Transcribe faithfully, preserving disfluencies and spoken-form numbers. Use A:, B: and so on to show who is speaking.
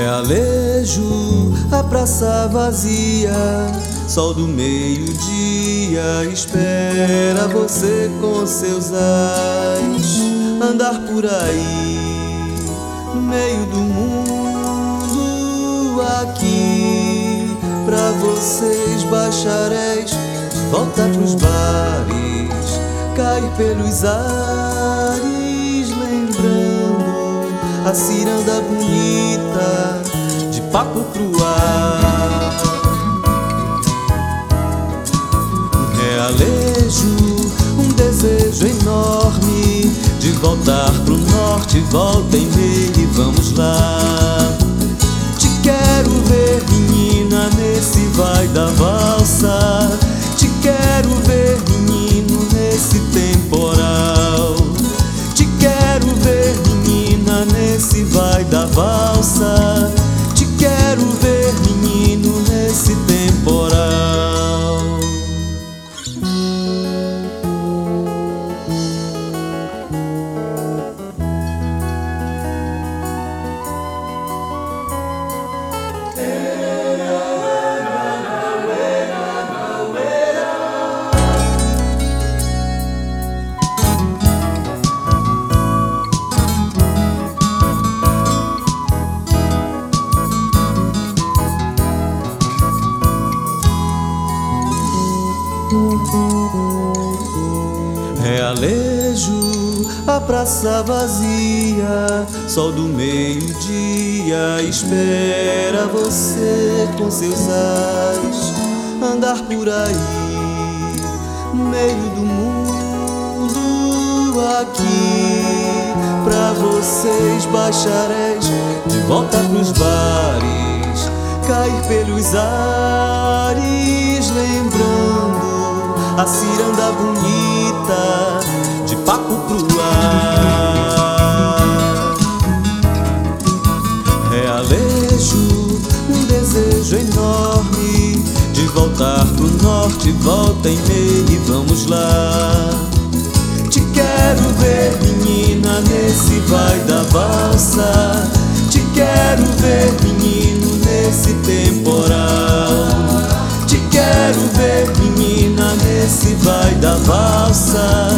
A: Realejo, a praça vazia, sol do meio-dia espera você com seus ais. Andar por aí, no meio do mundo, aqui pra vocês bacharéis, voltar pros bares, cair pelos ares, lembrando a ciranda bonita de papo pro ar. Um realejo, um desejo enorme de voltar pro norte, volta e meia e vamos lá. Te quero ver, menina, nesse vai da valsa. Te quero ver, menino, nesse temporal. Te quero ver, menina, nesse vai da valsa. Te quero ver, menino, nesse temporal. Realejo, a praça vazia, sol do meio-dia espera você com seus ais. Andar por aí, no meio do mundo, aqui pra vocês bacharéis, de volta pros bares, cair pelos ares, lembrando a ciranda bonita de papo pro ar. Realejo, um desejo enorme de voltar pro norte, volta e meia e vamos lá. Te quero ver, menina, nesse vai da valsa. Te quero ver, menino, nesse temporal. Te quero ver, menina, nesse vai da valsa.